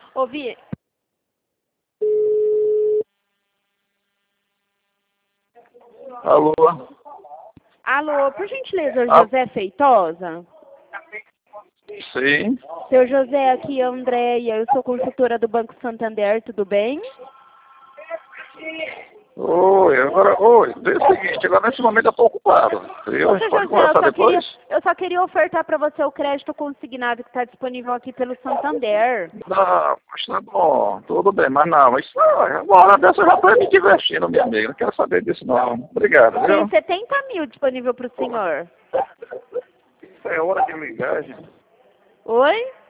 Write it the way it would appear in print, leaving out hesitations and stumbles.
Ouvi. Alô? Alô, por gentileza, José Feitosa? Sim. Seu José, aqui é a Andréia, eu sou consultora do Banco Santander, tudo bem? Oi, vê o seguinte, agora nesse momento eu estou ocupado. A gente pode conversar depois? Eu só queria ofertar para você o crédito consignado que está disponível aqui pelo Santander. Não, mas tá bom, tudo bem, mas não, uma hora dessa eu já estou me divertindo, minha amiga, não quero saber disso não. Obrigado, Tem viu? 70 mil disponível para o senhor. Isso é hora de ligar, gente. Oi?